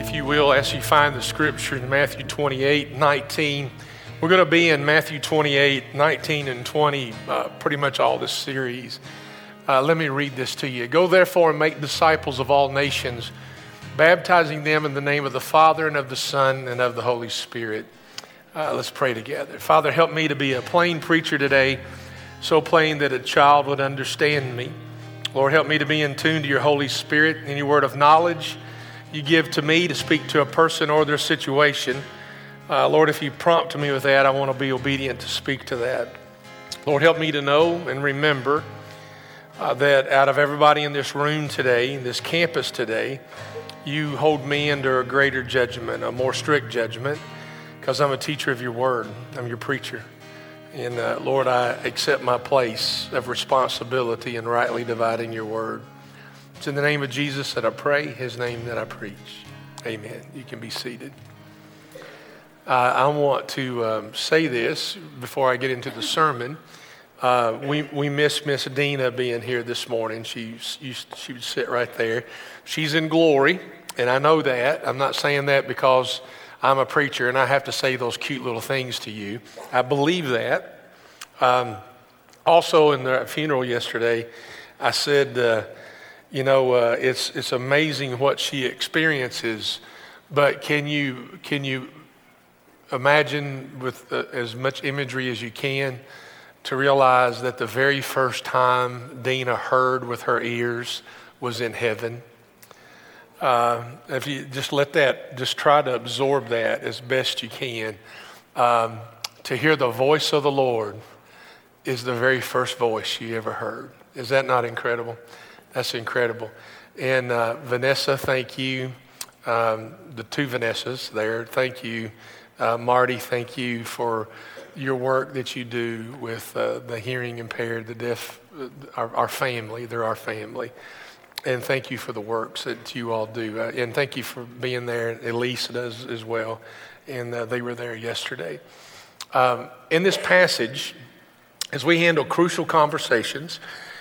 if you will, as you find the scripture in Matthew 28:19. We're going to be in Matthew 28:19 and 20, pretty much all this series. Let me read this to you. Go therefore and make disciples of all nations, baptizing them in the name of the Father and of the Son and of the Holy Spirit. Let's pray together. Father, help me to be a plain preacher today, so plain that a child would understand me. Lord, help me to be in tune to your Holy Spirit. Any word of knowledge you give to me to speak to a person or their situation, Lord, if you prompt me with that, I want to be obedient to speak to that. Lord, help me to know and remember that out of everybody in this room today, this campus today, you hold me under a greater judgment, a more strict judgment, because I'm a teacher of your word. I'm your preacher. And Lord, I accept my place of responsibility in rightly dividing your word. It's in the name of Jesus that I pray, his name that I preach. Amen. You can be seated. I want to say this before I get into the sermon. We miss Miss Dina being here this morning. She would sit right there. She's in glory, and I know that. I'm not saying that because I'm a preacher and I have to say those cute little things to you. I believe that. Also in the funeral yesterday, I said, it's amazing what she experiences, but can you imagine with as much imagery as you can to realize that the very first time Dina heard with her ears was in heaven? If you just just try to absorb that as best you can. To hear the voice of the Lord is the very first voice she ever heard. Is that not incredible? That's incredible. And Vanessa, thank you. The two Vanessas there, thank you. Marty, thank you for your work that you do with the hearing impaired, the deaf, our family. They're our family. And thank you for the works that you all do. And thank you for being there. Elise does as well. And they were there yesterday. In this passage, as we handle crucial conversations,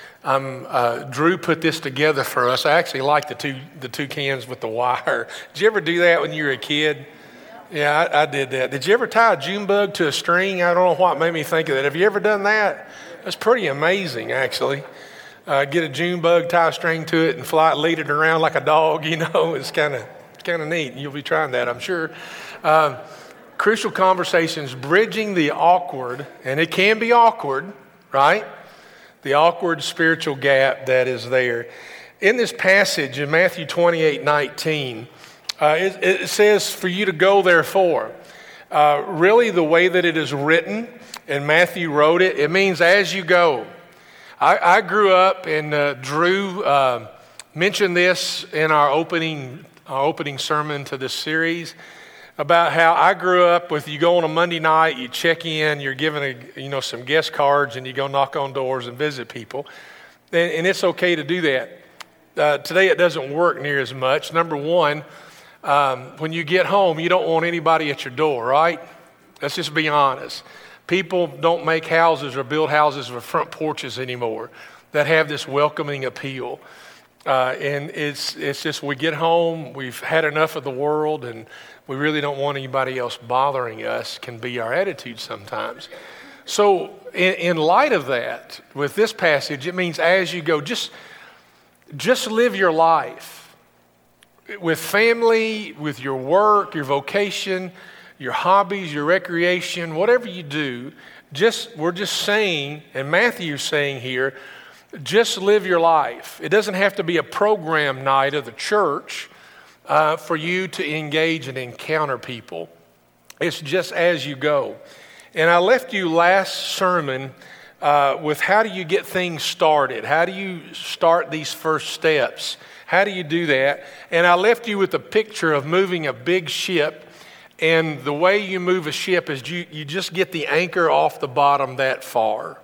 Drew put this together for us. I actually like the two cans with the wire. Did you ever do that when you were a kid? Yeah, I did that. Did you ever tie a June bug to a string? I don't know what made me think of that. Have you ever done that? That's pretty amazing, actually. Get a June bug, tie a string to it, and lead it around like a dog. It's kind of neat. You'll be trying that, I'm sure. Crucial conversations, bridging the awkward, and it can be awkward, right? The awkward spiritual gap that is there. In this passage in Matthew 28:19, it says for you to go therefore. Really the way that it is written, and Matthew wrote it, it means as you go. I grew up, and Drew mentioned this in our opening sermon to this series, about how I grew up with you go on a Monday night, you check in, you're given some guest cards, and you go knock on doors and visit people. And it's okay to do that. Today it doesn't work near as much. Number one, when you get home, you don't want anybody at your door, right? Let's just be honest. People don't make houses or build houses with front porches anymore that have this welcoming appeal. And it's just we get home, we've had enough of the world, and we really don't want anybody else bothering us, can be our attitude sometimes. So in light of that, with this passage, it means as you go, just live your life with family, with your work, your vocation, your hobbies, your recreation, whatever you do. We're just saying, and Matthew's saying here, just live your life. It doesn't have to be a program night of the church for you to engage and encounter people. It's just as you go. And I left you last sermon with how do you get things started? How do you start these first steps? How do you do that? And I left you with a picture of moving a big ship. And the way you move a ship is you just get the anchor off the bottom that far.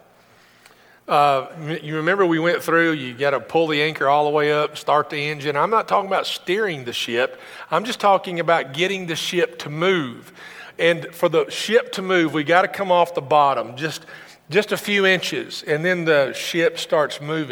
You remember we went through, you got to pull the anchor all the way up, start the engine. I'm not talking about steering the ship. I'm just talking about getting the ship to move. And for the ship to move, we got to come off the bottom just a few inches, and then the ship starts moving.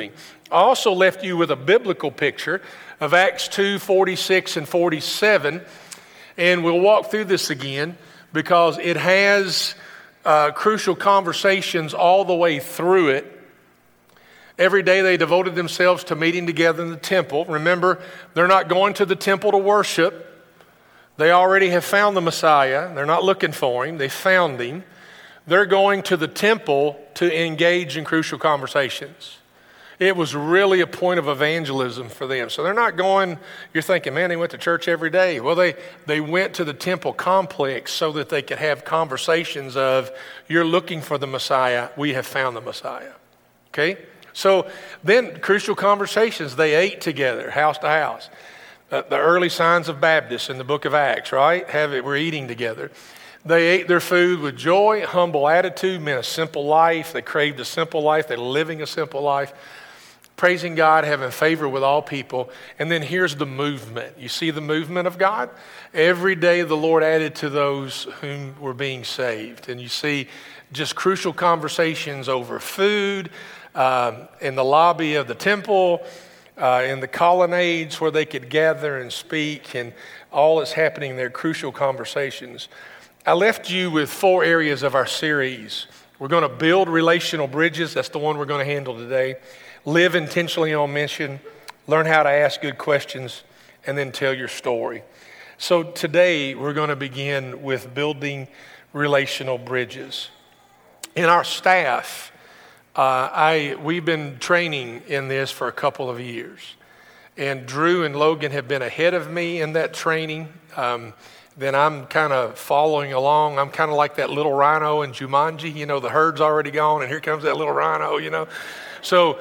I also left you with a biblical picture of Acts 2, 46 and 47. And we'll walk through this again because it has crucial conversations all the way through it. Every day they devoted themselves to meeting together in the temple. Remember, they're not going to the temple to worship. They already have found the Messiah. They're not looking for him. They found him. They're going to the temple to engage in crucial conversations. It was really a point of evangelism for them. So they're not going, you're thinking, man, they went to church every day. Well, they went to the temple complex so that they could have conversations of, you're looking for the Messiah. We have found the Messiah. Okay? So then crucial conversations, they ate together, house to house. The early signs of Baptists in the book of Acts, right? We're eating together. They ate their food with joy, humble attitude, meant a simple life. They craved a simple life. They're living a simple life. Praising God, having favor with all people. And then here's the movement. You see the movement of God? Every day the Lord added to those whom were being saved. And you see just crucial conversations over food, in the lobby of the temple, in the colonnades where they could gather and speak, and all that's happening there, crucial conversations. I left you with 4 areas of our series. We're going to build relational bridges. That's the one we're going to handle today. Live intentionally on mission. Learn how to ask good questions, and then tell your story. So today we're going to begin with building relational bridges. In our staff, we've been training in this for a couple of years. And Drew and Logan have been ahead of me in that training. Then I'm kind of following along. I'm kind of like that little rhino in Jumanji. You know, the herd's already gone, and here comes that little rhino, you know. So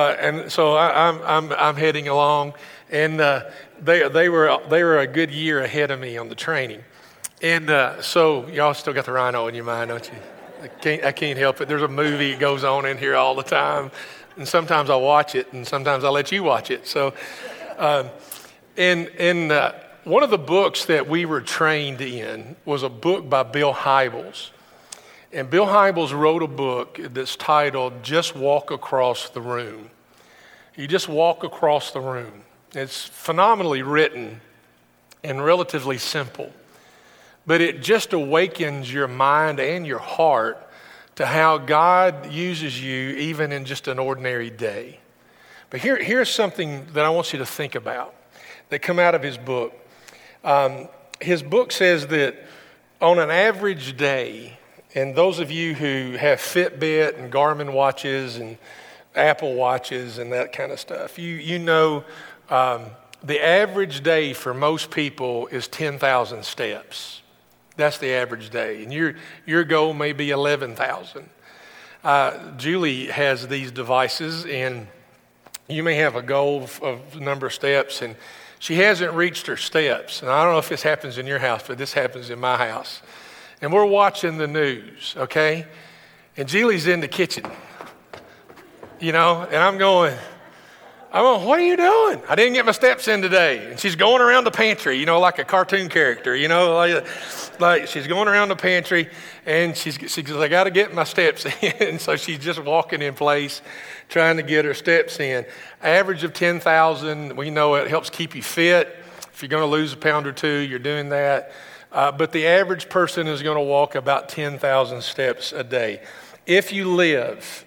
I'm heading along. And they were a good year ahead of me on the training. And so y'all still got the rhino in your mind, don't you? I can't help it. There's a movie that goes on in here all the time. And sometimes I'll watch it, and sometimes I'll let you watch it. So, one of the books that we were trained in was a book by Bill Hybels. And Bill Hybels wrote a book that's titled, Just Walk Across the Room. You just walk across the room. It's phenomenally written and relatively simple. But it just awakens your mind and your heart to how God uses you even in just an ordinary day. But here's something that I want you to think about that come out of his book. His book says that on an average day, and those of you who have Fitbit and Garmin watches and Apple watches and that kind of stuff, you know the average day for most people is 10,000 steps. That's the average day. And your goal may be 11,000. Julie has these devices, and you may have a goal of number of steps, and she hasn't reached her steps. And I don't know if this happens in your house, but this happens in my house. And we're watching the news, okay? And Julie's in the kitchen, you know, and I'm going, what are you doing? I didn't get my steps in today. And she's going around the pantry, you know, like a cartoon character, you know, like she's going around the pantry, and she goes, I got to get my steps in. And so she's just walking in place, trying to get her steps in. Average of 10,000. We know it helps keep you fit. If you're going to lose a pound or two, you're doing that. But the average person is going to walk about 10,000 steps a day. If you live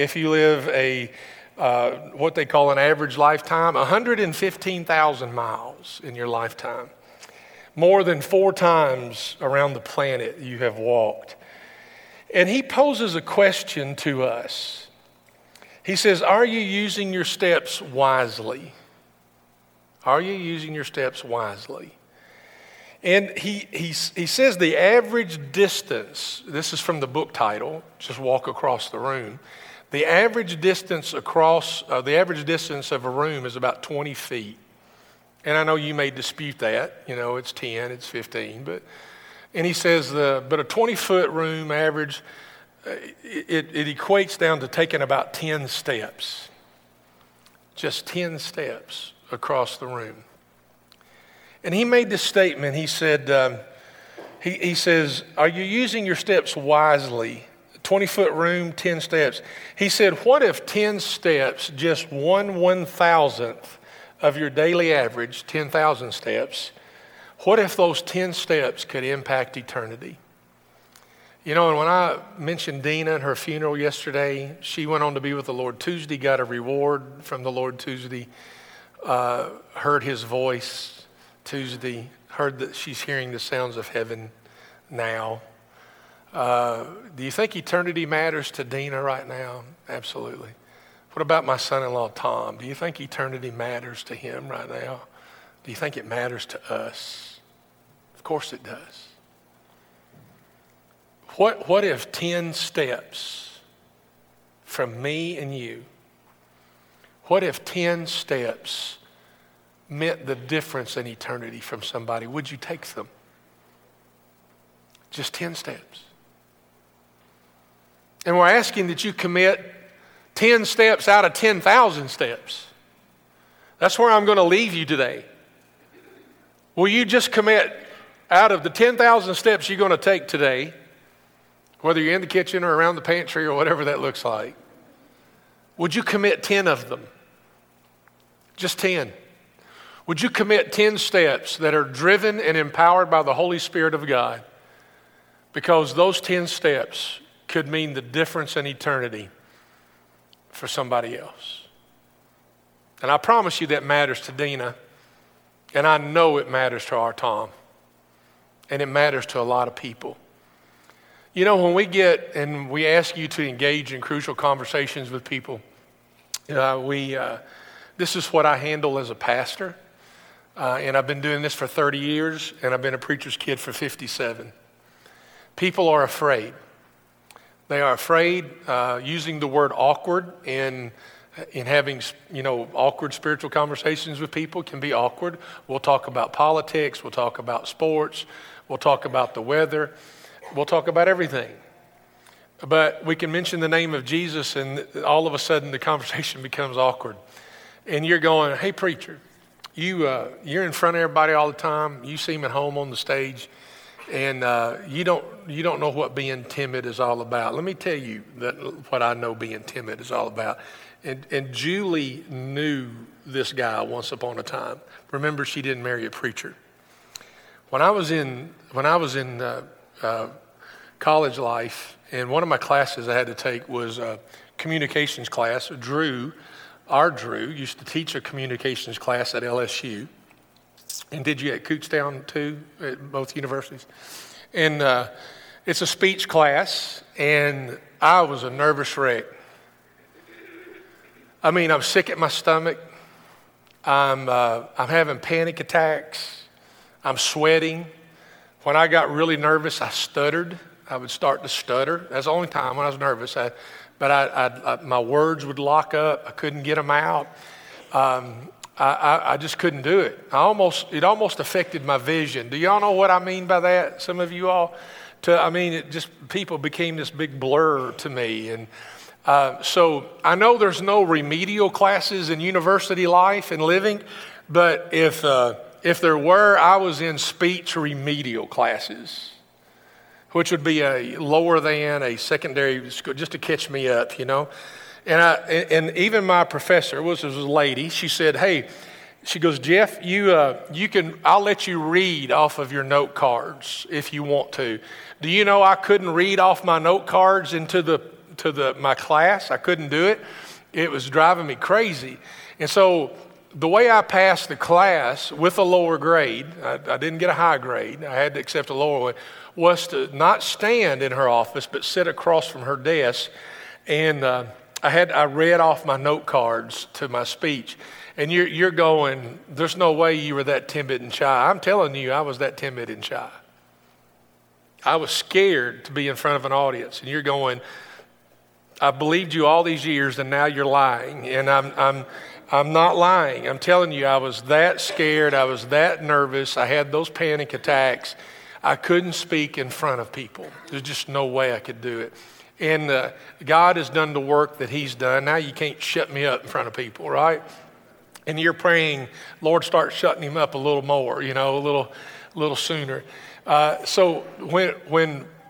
what they call an average lifetime, 115,000 miles in your lifetime. More than 4 times around the planet you have walked. And he poses a question to us. He says, are you using your steps wisely? Are you using your steps wisely? And he says the average distance, this is from the book title, Just Walk Across the Room. The average distance of a room is about 20 feet. And I know you may dispute that. You know, it's 10, it's 15. And he says, but a 20-foot room average, it equates down to taking about 10 steps. Just 10 steps across the room. And he made this statement. He said, he says, are you using your steps wisely 20-foot room, 10 steps. He said, what if 10 steps, just 1/1000th of your daily average, 10,000 steps, what if those 10 steps could impact eternity? You know, and when I mentioned Dina and her funeral yesterday, she went on to be with the Lord Tuesday, got a reward from the Lord Tuesday, heard his voice Tuesday, heard that she's hearing the sounds of heaven now. Do you think eternity matters to Dina right now? Absolutely. What about my son-in-law, Tom? Do you think eternity matters to him right now? Do you think it matters to us? Of course it does. What if 10 steps from me and you, what if 10 steps meant the difference in eternity from somebody? Would you take them? Just 10 steps. And we're asking that you commit 10 steps out of 10,000 steps. That's where I'm going to leave you today. Will you just commit out of the 10,000 steps you're going to take today, whether you're in the kitchen or around the pantry or whatever that looks like, would you commit 10 of them? Just 10. Would you commit 10 steps that are driven and empowered by the Holy Spirit of God? Because those 10 steps could mean the difference in eternity for somebody else. And I promise you that matters to Dina. And I know it matters to our Tom. And it matters to a lot of people. You know, when we get and we ask you to engage in crucial conversations with people, this is what I handle as a pastor. And I've been doing this for 30 years, and I've been a preacher's kid for 57. People are afraid. They are afraid using the word awkward in having, awkward spiritual conversations with people can be awkward. We'll talk about politics. We'll talk about sports. We'll talk about the weather. We'll talk about everything. But we can mention the name of Jesus and all of a sudden the conversation becomes awkward. And you're going, hey, preacher, you're in front of everybody all the time. You seem at home on the stage. And you don't know what being timid is all about. Let me tell you what I know being timid is all about. And Julie knew this guy once upon a time. Remember, she didn't marry a preacher. When I was in college life, and one of my classes I had to take was a communications class. Drew used to teach a communications class at LSU. And did you at Kutztown too, at both universities? And it's a speech class, and I was a nervous wreck. I mean, I'm sick at my stomach. I'm having panic attacks. I'm sweating. When I got really nervous, I stuttered. I would start to stutter. That's the only time when I was nervous. But my words would lock up. I couldn't get them out. I just couldn't do it. It almost affected my vision. Do y'all know what I mean by that? Some of you all? People became this big blur to me. And so I know there's no remedial classes in university life and living, but if there were, I was in speech remedial classes, which would be a lower than a secondary school, just to catch me up, And even my professor was a lady. She said, "Hey," she goes, "Jeff, I'll let you read off of your note cards if you want to." Do you know I couldn't read off my note cards into my class? I couldn't do it. It was driving me crazy. And so the way I passed the class with a lower grade, I didn't get a high grade. I had to accept a lower one, was to not stand in her office, but sit across from her desk. And I read off my note cards to my speech. And you're going, there's no way you were that timid and shy. I'm telling you, I was that timid and shy. I was scared to be in front of an audience. And you're going, I believed you all these years, and now you're lying. And I'm not lying. I'm telling you, I was that scared. I was that nervous. I had those panic attacks. I couldn't speak in front of people. There's just no way I could do it. And God has done the work that he's done. Now you can't shut me up in front of people, right? And you're praying, Lord, start shutting him up a little more, a little sooner. So when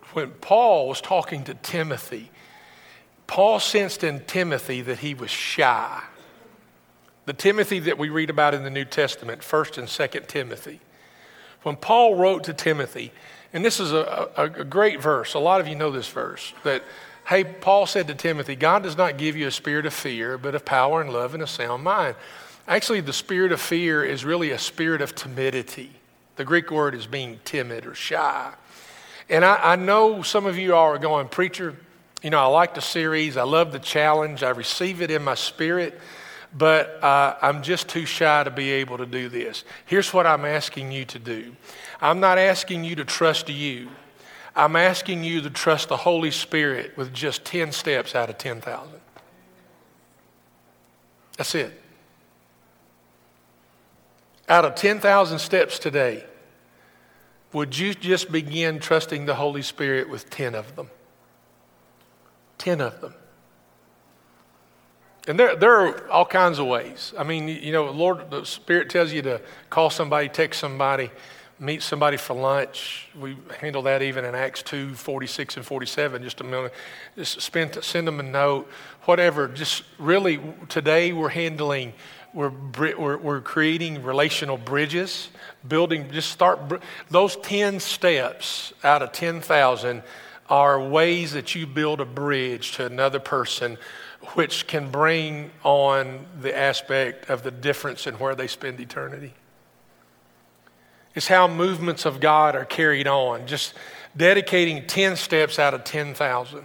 when Paul was talking to Timothy, Paul sensed in Timothy that he was shy. The Timothy that we read about in the New Testament, 1st and 2nd Timothy. When Paul wrote to Timothy, and this is a great verse, a lot of you know this verse, that, hey, Paul said to Timothy, God does not give you a spirit of fear, but of power and love and a sound mind. Actually, the spirit of fear is really a spirit of timidity. The Greek word is being timid or shy. And I know some of you are going, preacher, you know, I like the series. I love the challenge. I receive it in my spirit, but I'm just too shy to be able to do this. Here's what I'm asking you to do. I'm not asking you to trust you. I'm asking you to trust the Holy Spirit with just 10 steps out of 10,000. That's it. Out of 10,000 steps today, would you just begin trusting the Holy Spirit with 10 of them? 10 of them. And there are all kinds of ways. I mean, you know, Lord, the Spirit tells you to call somebody, text somebody, meet somebody for lunch. We handle that even in Acts 2, 46 and 47, just a minute. Just send them a note, whatever. Just really, today we're creating relational bridges, building, those 10 steps out of 10,000 are ways that you build a bridge to another person, which can bring on the aspect of the difference in where they spend eternity. It's how movements of God are carried on, just dedicating 10 steps out of 10,000.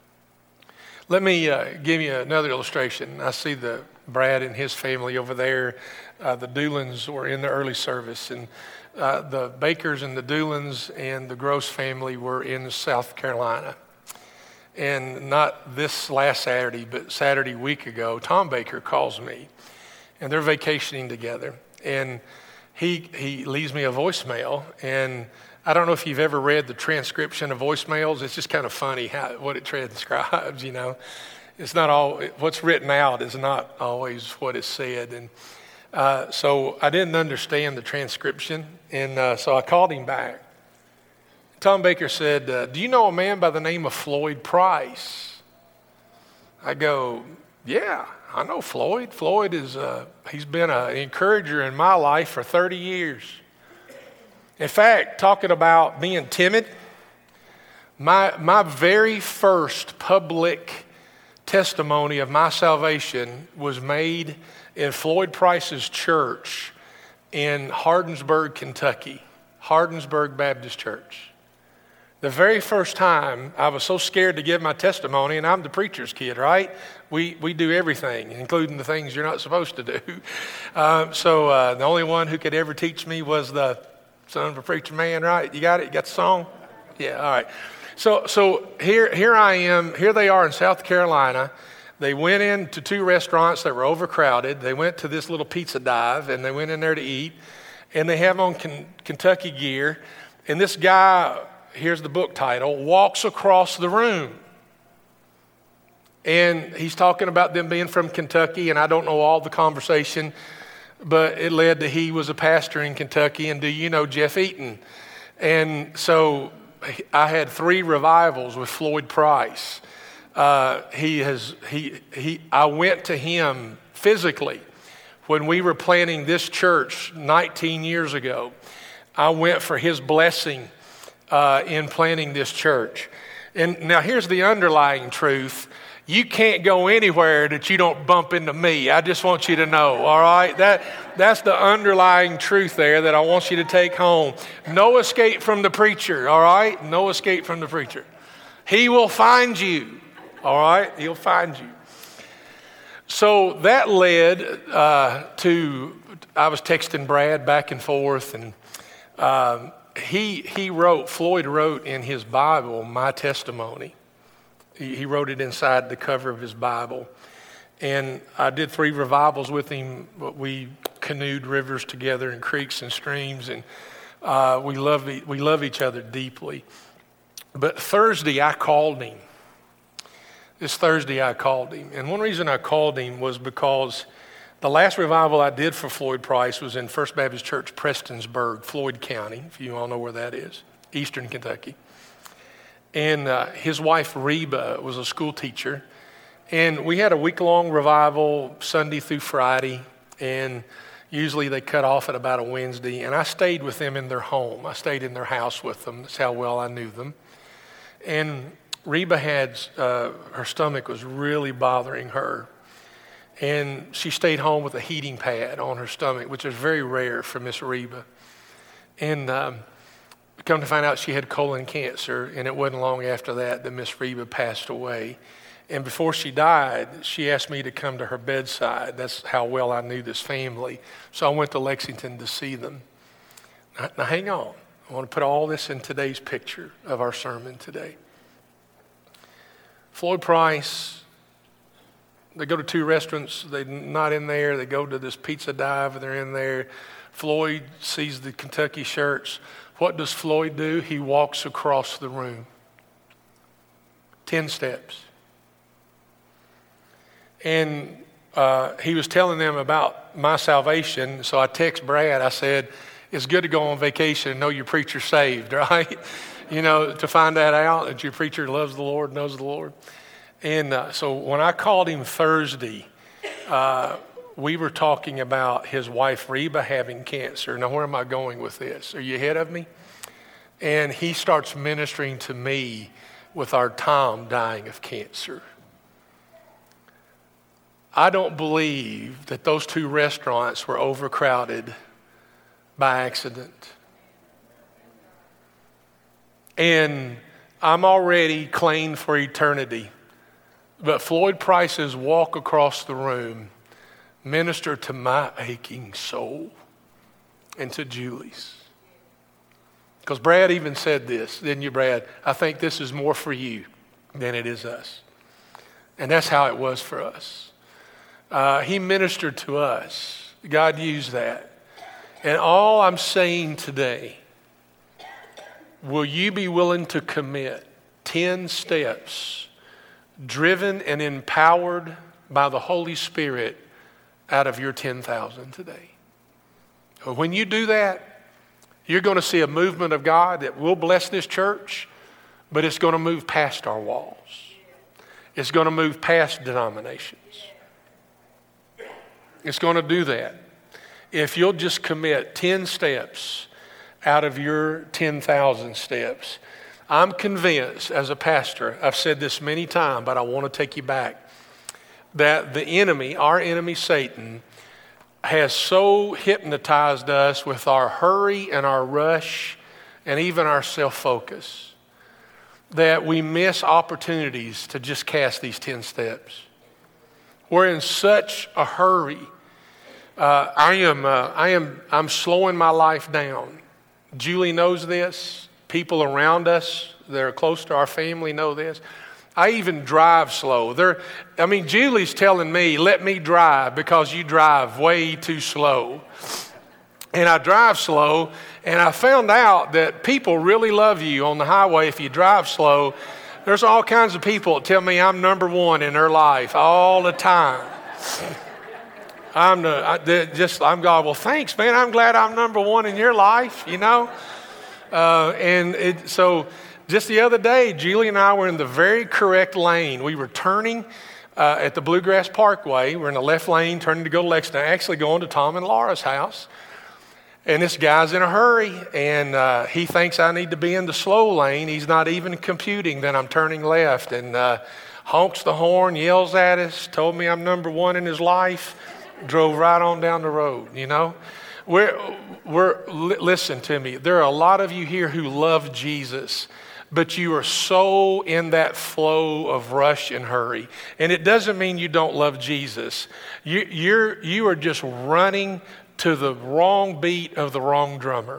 Let me give you another illustration. I see Brad and his family over there. The Doolins were in the early service, and the Bakers and the Doolins and the Gross family were in South Carolina. And not this last Saturday, but Saturday week ago, Tom Baker calls me, and they're vacationing together. And he leaves me a voicemail, and I don't know if you've ever read the transcription of voicemails. It's just kind of funny what it transcribes, you know. It's not all, what's written out is not always what is said. And so I didn't understand the transcription, and so I called him back. Tom Baker said, do you know a man by the name of Floyd Price? I go, yeah, I know Floyd. Floyd is, he's been an encourager in my life for 30 years. In fact, talking about being timid, my very first public testimony of my salvation was made in Floyd Price's church in Hardinsburg, Kentucky, Hardinsburg Baptist Church. The very first time, I was so scared to give my testimony, and I'm the preacher's kid, right? We do everything, including the things you're not supposed to do. So the only one who could ever teach me was the son of a preacher man, right? You got it? You got the song? Yeah, all right. So here I am. Here they are in South Carolina. They went into 2 restaurants that were overcrowded. They went to this little pizza dive, and they went in there to eat. And they have on Kentucky gear. And this guy, here's the book title, walks across the room. And he's talking about them being from Kentucky, and I don't know all the conversation, but it led to he was a pastor in Kentucky, and do you know Jeff Eaton? And so I had 3 revivals with Floyd Price. I went to him physically when we were planning this church 19 years ago. I went for his blessing in planning this church. And now here's the underlying truth. You can't go anywhere that you don't bump into me. I just want you to know, all right? That's the underlying truth there that I want you to take home. No escape from the preacher, all right? No escape from the preacher. He will find you, all right? He'll find you. So that led to, I was texting Brad back and forth, and Floyd wrote in his Bible my testimony. He wrote it inside the cover of his Bible. And I did 3 revivals with him. We canoed rivers together and creeks and streams, and we love each other deeply. But Thursday, I called him. This Thursday, I called him. And one reason I called him was because the last revival I did for Floyd Price was in First Baptist Church, Prestonsburg, Floyd County, if you all know where that is, eastern Kentucky. And his wife, Reba, was a school teacher. And we had a week-long revival, Sunday through Friday. And usually they cut off at about a Wednesday. And I stayed with them in their home. I stayed in their house with them. That's how well I knew them. And Reba had, her stomach was really bothering her. And she stayed home with a heating pad on her stomach, which is very rare for Miss Reba. And come to find out she had colon cancer, and it wasn't long after that Miss Reba passed away. And before she died, she asked me to come to her bedside. That's how well I knew this family. So I went to Lexington to see them. Now hang on. I want to put all this in today's picture of our sermon today. Floyd Price, they go to 2 restaurants. They're not in there. They go to this pizza dive. They're in there. Floyd sees the Kentucky shirts. What does Floyd do? He walks across the room. 10 steps. And he was telling them about my salvation. So I text Brad. I said, it's good to go on vacation and know your preacher's saved, right? You know, to find that out, that your preacher loves the Lord, knows the Lord. And so when I called him Thursday, we were talking about his wife Reba having cancer. Now, where am I going with this? Are you ahead of me? And he starts ministering to me with our Tom dying of cancer. I don't believe that those 2 restaurants were overcrowded by accident. And I'm already claimed for eternity. But Floyd Price's walk across the room ministered to my aching soul and to Julie's. Because Brad even said this, didn't you, Brad? I think this is more for you than it is us. And that's how it was for us. He ministered to us. God used that. And all I'm saying today, will you be willing to commit 10 steps driven and empowered by the Holy Spirit out of your 10,000 today? When you do that, you're going to see a movement of God that will bless this church, but it's going to move past our walls. It's going to move past denominations. It's going to do that. If you'll just commit 10 steps out of your 10,000 steps. I'm convinced as a pastor, I've said this many times, but I want to take you back, that the enemy, our enemy Satan, has so hypnotized us with our hurry and our rush and even our self-focus that we miss opportunities to just cast these 10 steps. We're in such a hurry. I'm slowing my life down. Julie knows this. People around us that are close to our family know this. I even drive slow. Julie's telling me, let me drive because you drive way too slow. And I drive slow, and I found out that people really love you on the highway if you drive slow. There's all kinds of people that tell me I'm number one in their life all the time. I'm God. Well, thanks, man. I'm glad I'm number one in your life, you know. So just the other day, Julie and I were in the very correct lane. We were turning at the Bluegrass Parkway. We're in the left lane, turning to go to Lexington, actually going to Tom and Laura's house. And this guy's in a hurry, and he thinks I need to be in the slow lane. He's not even computing that I'm turning left, and honks the horn, yells at us, told me I'm number one in his life, drove right on down the road, you know. Listen to me. There are a lot of you here who love Jesus, but you are so in that flow of rush and hurry. And it doesn't mean you don't love Jesus. You are just running to the wrong beat of the wrong drummer.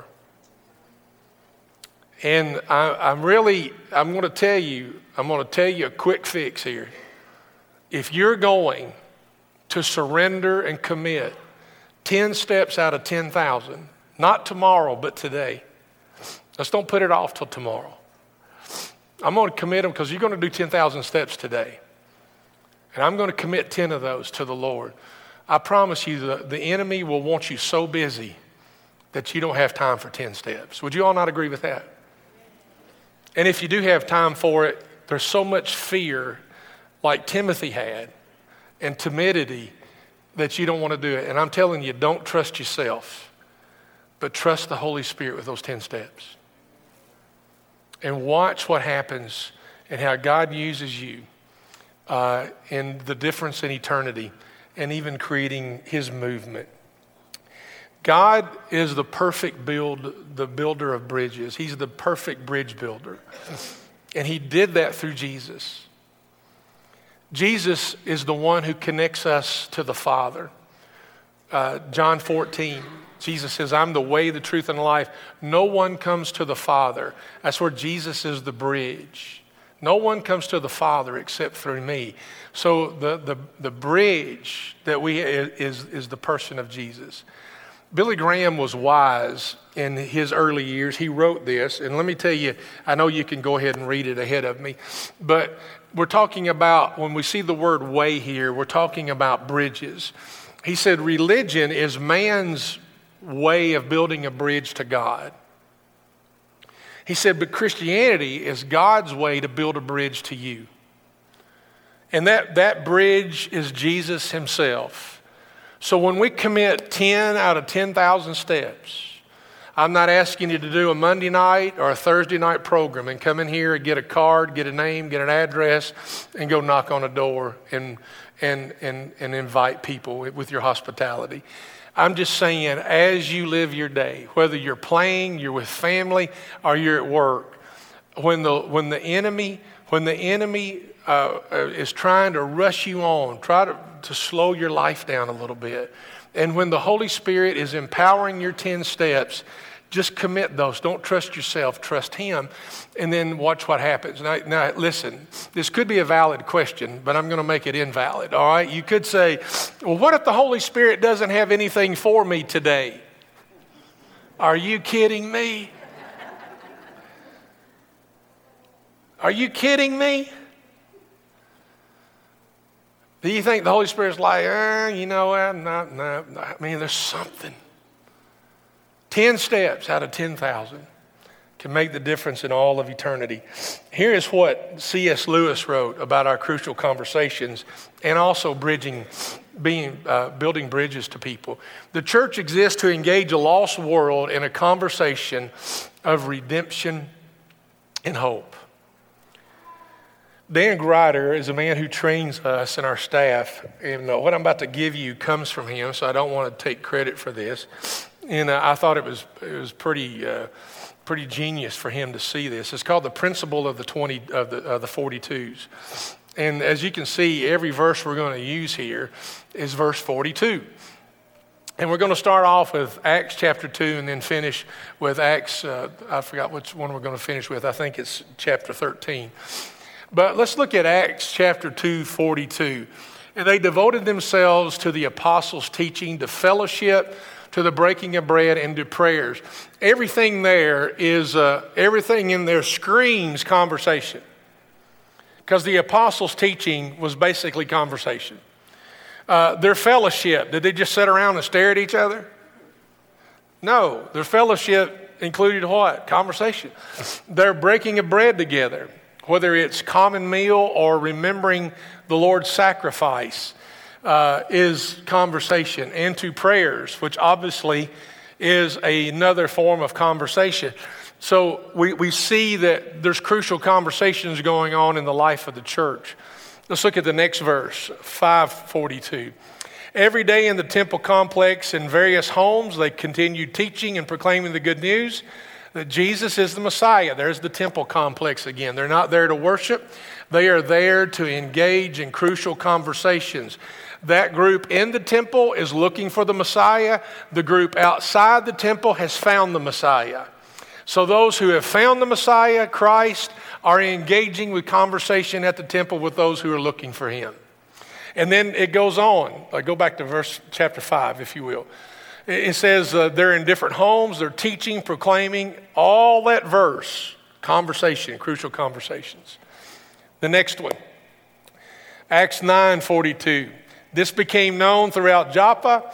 And I'm going to tell you a quick fix here. If you're going to surrender and commit 10 steps out of 10,000, not tomorrow, but today. Let's don't put it off till tomorrow. I'm going to commit them because you're going to do 10,000 steps today. And I'm going to commit 10 of those to the Lord. I promise you the enemy will want you so busy that you don't have time for 10 steps. Would you all not agree with that? And if you do have time for it, there's so much fear like Timothy had and timidity that you don't want to do it. And I'm telling you, don't trust yourself, but trust the Holy Spirit with those 10 steps. And watch what happens and how God uses you in the difference in eternity and even creating his movement. God is the builder of bridges. He's the perfect bridge builder. And he did that through Jesus. Jesus is the one who connects us to the Father. John 14, Jesus says, I'm the way, the truth, and the life. No one comes to the Father. That's where Jesus is the bridge. No one comes to the Father except through me. So the bridge that is the person of Jesus. Billy Graham was wise in his early years. He wrote this, and let me tell you, I know you can go ahead and read it ahead of me, but we're talking about, when we see the word way here, we're talking about bridges. He said, religion is man's way of building a bridge to God. He said, but Christianity is God's way to build a bridge to you. And that bridge is Jesus himself. So when we commit 10 out of 10,000 steps, I'm not asking you to do a Monday night or a Thursday night program and come in here and get a card, get a name, get an address, and go knock on a door and invite people with your hospitality. I'm just saying, as you live your day, whether you're playing, you're with family, or you're at work, when the enemy is trying to rush you on, try to slow your life down a little bit. And when the Holy Spirit is empowering your 10 steps, just commit those. Don't trust yourself, trust him, and then watch what happens. Now listen, this could be a valid question, but I'm going to make it invalid, all right? You could say, well, what if the Holy Spirit doesn't have anything for me today? Are you kidding me? Are you kidding me? Do you think the Holy Spirit's like, no, I mean, there's something. 10 steps out of 10,000 can make the difference in all of eternity. Here is what C.S. Lewis wrote about our crucial conversations and also building bridges to people. The church exists to engage a lost world in a conversation of redemption and hope. Dan Grider is a man who trains us and our staff, and what I'm about to give you comes from him, so I don't want to take credit for this. And I thought it was pretty genius for him to see this. It's called the principle of the 42s, and as you can see, every verse we're going to use here is verse 42. And we're going to start off with Acts chapter 2 and then finish with Acts. I forgot which one we're going to finish with. I think it's chapter 13. But let's look at Acts chapter 2, 42. And they devoted themselves to the apostles' teaching, to fellowship, to the breaking of bread, and to prayers. Everything in there screams conversation. Because the apostles' teaching was basically conversation. Their fellowship, did they just sit around and stare at each other? No, their fellowship included what? Conversation. Their breaking of bread together. Whether it's common meal or remembering the Lord's sacrifice, is conversation. And to prayers, which obviously is another form of conversation. So we see that there's crucial conversations going on in the life of the church. Let's look at the next verse, 5:42. Every day in the temple complex in various homes, they continued teaching and proclaiming the good news that Jesus is the Messiah. There's the temple complex again. They're not there to worship. They are there to engage in crucial conversations. That group in the temple is looking for the Messiah. The group outside the temple has found the Messiah. So those who have found the Messiah, Christ, are engaging with conversation at the temple with those who are looking for him. And then it goes on. Go back to chapter 5, if you will. It says they're in different homes, they're teaching, proclaiming, all that verse, conversation, crucial conversations. The next one, Acts 9:42. This became known throughout Joppa,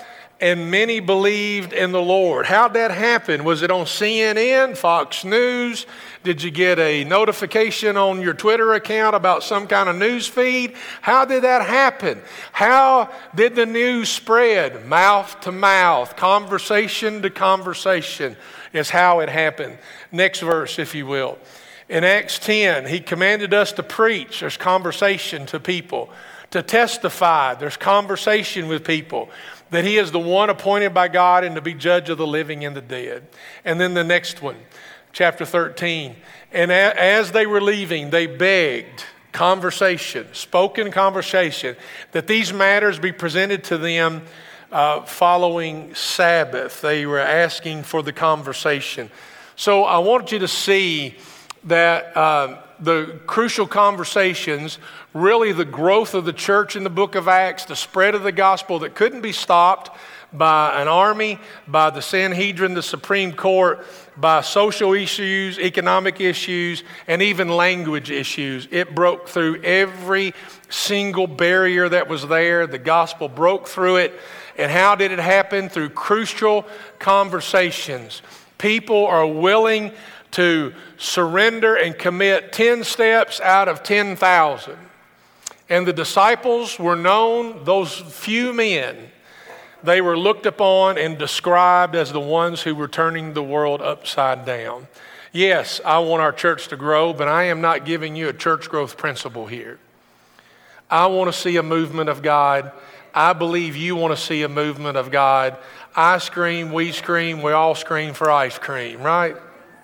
and many believed in the Lord. How'd that happen? Was it on CNN, Fox News? Did you get a notification on your Twitter account about some kind of news feed? How did that happen? How did the news spread? Mouth to mouth, conversation to conversation is how it happened. Next verse, if you will. In Acts 10, he commanded us to preach. There's conversation to people. To testify. There's conversation with people. That he is the one appointed by God and to be judge of the living and the dead. And then the next one, chapter 13. And as they were leaving, they begged, conversation, spoken conversation, that these matters be presented to them following Sabbath. They were asking for the conversation. So I want you to see that the crucial conversations, really the growth of the church in the book of Acts, the spread of the gospel that couldn't be stopped by an army, by the Sanhedrin, the Supreme Court, by social issues, economic issues, and even language issues. It broke through every single barrier that was there. The gospel broke through it. And how did it happen? Through crucial conversations. People are willing to surrender and commit 10 steps out of 10,000. And the disciples were known, those few men, they were looked upon and described as the ones who were turning the world upside down. Yes, I want our church to grow, but I am not giving you a church growth principle here. I want to see a movement of God. I believe you want to see a movement of God. I scream, we all scream for ice cream, right?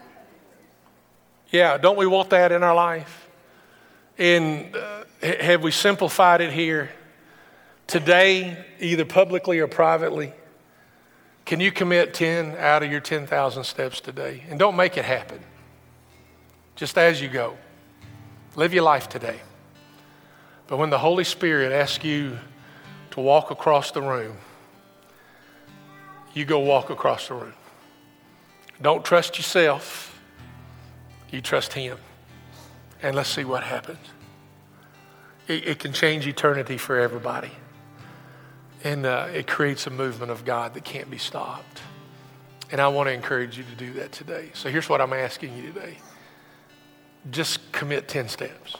Yeah, don't we want that in our life? And have we simplified it here? Today, either publicly or privately, can you commit 10 out of your 10,000 steps today? And don't make it happen. Just as you go. Live your life today. But when the Holy Spirit asks you to walk across the room, you go walk across the room. Don't trust yourself. You trust him. And let's see what happens. It can change eternity for everybody. And it creates a movement of God that can't be stopped. And I want to encourage you to do that today. So here's what I'm asking you today. Just commit 10 steps.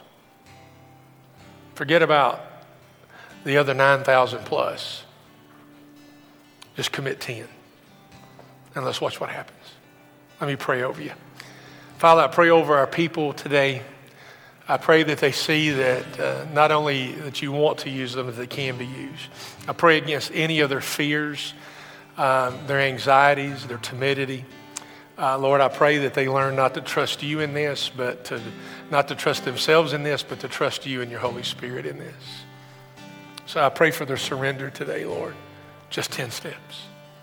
Forget about the other 9,000 plus. Just commit 10. And let's watch what happens. Let me pray over you. Father, I pray over our people today. I pray that they see that not only that you want to use them, that they can be used. I pray against any of their fears, their anxieties, their timidity. Lord, I pray that they learn not to trust you in this, but not to trust themselves in this, but to trust you and your Holy Spirit in this. So I pray for their surrender today, Lord. Just 10 steps.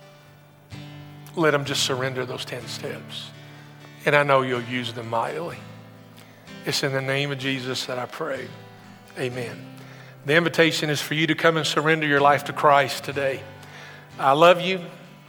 Let them just surrender those 10 steps. And I know you'll use them mightily. It's in the name of Jesus that I pray. Amen. The invitation is for you to come and surrender your life to Christ today. I love you.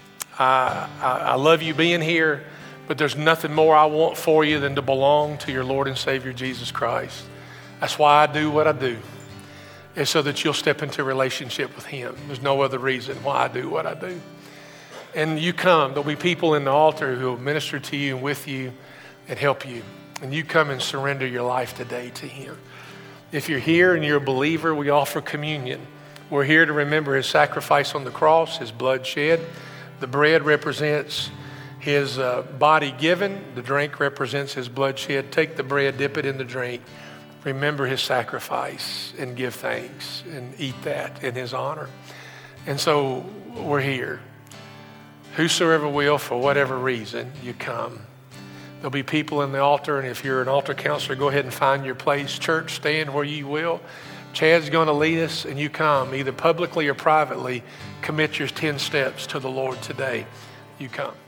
I love you being here, but there's nothing more I want for you than to belong to your Lord and Savior, Jesus Christ. That's why I do what I do. It's so that you'll step into a relationship with him. There's no other reason why I do what I do. And you come, there'll be people in the altar who will minister to you and with you and help you. And you come and surrender your life today to him. If you're here and you're a believer, we offer communion. We're here to remember his sacrifice on the cross, his blood shed. The bread represents his body given. The drink represents his blood shed. Take the bread, dip it in the drink. Remember his sacrifice and give thanks and eat that in his honor. And so we're here. Whosoever will, for whatever reason, you come. There'll be people in the altar, and if you're an altar counselor, go ahead and find your place. Church, stand where you will. Chad's going to lead us, and you come, either publicly or privately. Commit your 10 steps to the Lord today. You come.